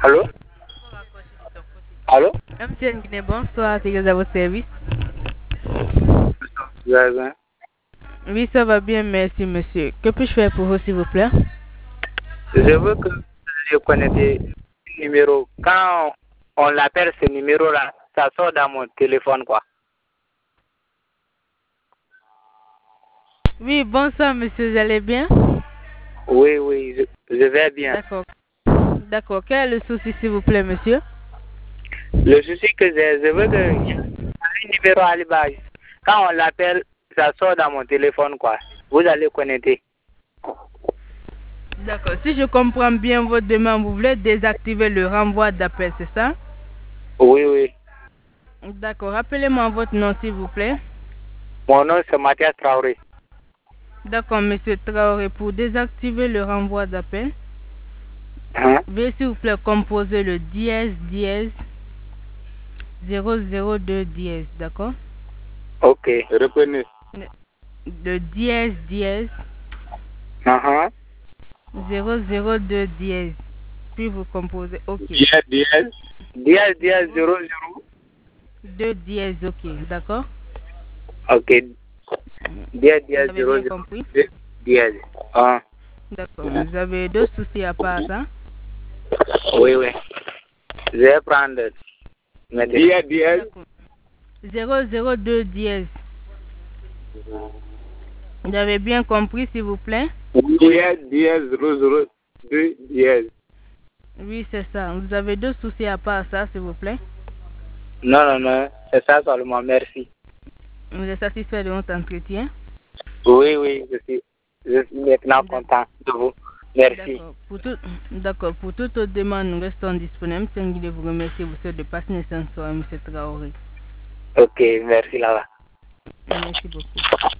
Allô? Allô? Monsieur Nguiné, bonsoir, c'est à votre service. Vous allez bien? Oui, ça va bien, merci monsieur. Que puis-je faire pour vous, s'il vous plaît? Je veux que vous connaissiez le numéro. Quand on l'appelle ce numéro-là, ça sort dans mon téléphone, quoi. Oui, bonsoir monsieur, vous allez bien? Oui, oui, je vais bien. D'accord. D'accord. Quel est le souci, s'il vous plaît, monsieur? Le souci que j'ai, je veux que le numéro Alibaba, quand on l'appelle, ça sort dans mon téléphone, quoi. Vous allez connecter. D'accord. Si je comprends bien votre demande, vous voulez désactiver le renvoi d'appel, c'est ça? Oui, oui. D'accord. Rappelez-moi votre nom, s'il vous plaît. Mon nom, c'est Mathias Traoré. D'accord, monsieur Traoré. Pour désactiver le renvoi d'appel, Hein? veuillez s'il vous plaît composer le dièse dièse 002 dièse, d'accord? Ok. Reprenez. Le dièse dièse Uh-huh. 002 dièse. Puis vous composez OK. Dièse, dièse. Dièse, dièse, 00. 2 dièse, OK, d'accord? Ok. Dièse, Vous dièse, avez 00. bien compris? Dièse. Ah. D'accord. Vous avez d'autres soucis à part ça? Oui, oui. Je vais prendre. Dièse, dièse. 002 dièse. Vous avez bien compris, s'il vous plaît? Dièse, dièse, 002 dièse. Oui, c'est ça. Vous avez d'autres soucis à part ça, s'il vous plaît? Non, non, non. C'est ça seulement. Merci. Vous êtes satisfait de notre entretien? Oui, oui. Je suis maintenant content de vous. Merci. D'accord. Pour toute autre demande, nous restons disponibles. Monsieur Nguilé vous remercie. Vous souhaite de passer une excellente soirée, monsieur Traoré. Ok, merci là-bas. Merci beaucoup.